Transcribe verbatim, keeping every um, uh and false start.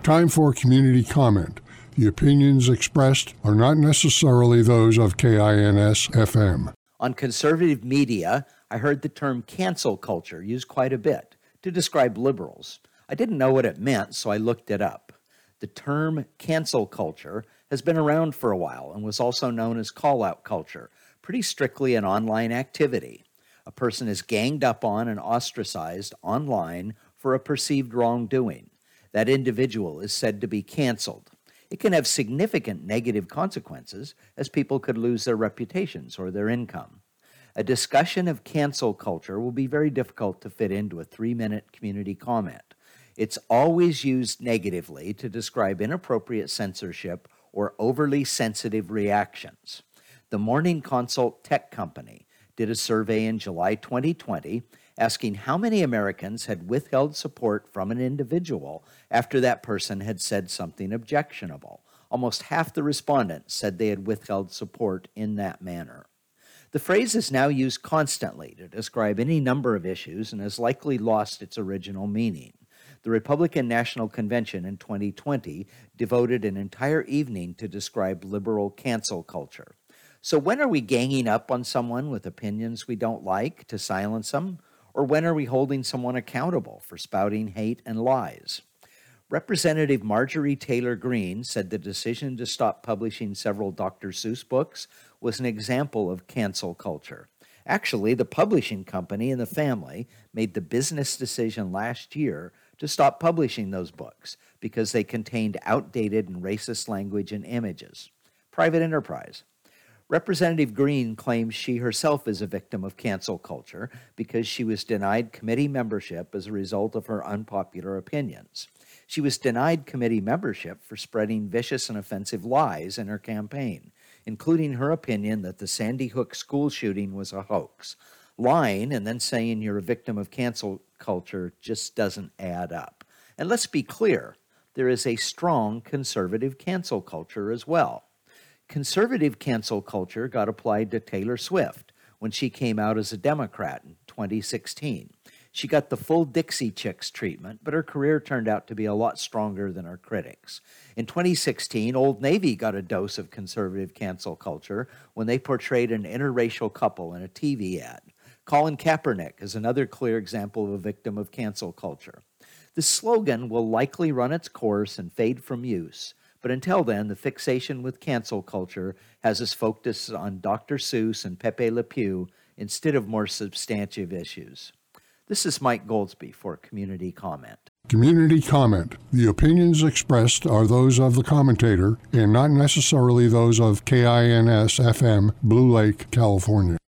Time for community comment. The opinions expressed are not necessarily those of K I N S F M. On conservative media, I heard the term cancel culture used quite a bit to describe liberals. I didn't know what it meant, so I looked it up. The term cancel culture has been around for a while and was also known as call-out culture, pretty strictly an online activity. A person is ganged up on and ostracized online for a perceived wrongdoing. That individual is said to be canceled. It can have significant negative consequences, as people could lose their reputations or their income. A discussion of cancel culture will be very difficult to fit into a three-minute community comment. It's always used negatively to describe inappropriate censorship or overly sensitive reactions. The Morning Consult Tech Company did a survey in July twenty twenty asking how many Americans had withheld support from an individual after that person had said something objectionable. Almost half the respondents said they had withheld support in that manner. The phrase is now used constantly to describe any number of issues and has likely lost its original meaning. The Republican National Convention in twenty twenty devoted an entire evening to describe liberal cancel culture. So when are we ganging up on someone with opinions we don't like to silence them? Or when are we holding someone accountable for spouting hate and lies? Representative Marjorie Taylor Greene said the decision to stop publishing several Doctor Seuss books was an example of cancel culture. Actually, the publishing company and the family made the business decision last year to stop publishing those books because they contained outdated and racist language and images. Private enterprise. Representative Greene claims she herself is a victim of cancel culture because she was denied committee membership as a result of her unpopular opinions. She was denied committee membership for spreading vicious and offensive lies in her campaign, including her opinion that the Sandy Hook school shooting was a hoax. Lying and then saying you're a victim of cancel culture just doesn't add up. And let's be clear, there is a strong conservative cancel culture as well. Conservative cancel culture got applied to Taylor Swift when she came out as a Democrat in twenty sixteen. She got the full Dixie Chicks treatment, but her career turned out to be a lot stronger than her critics. In twenty sixteen, Old Navy got a dose of conservative cancel culture when they portrayed an interracial couple in a T V ad. Colin Kaepernick is another clear example of a victim of cancel culture. The slogan will likely run its course and fade from use. But until then, the fixation with cancel culture has us focused on Doctor Seuss and Pepe Le Pew instead of more substantive issues. This is Mike Goldsby for Community Comment. Community comment. The opinions expressed are those of the commentator and not necessarily those of K I N S F M, Blue Lake, California.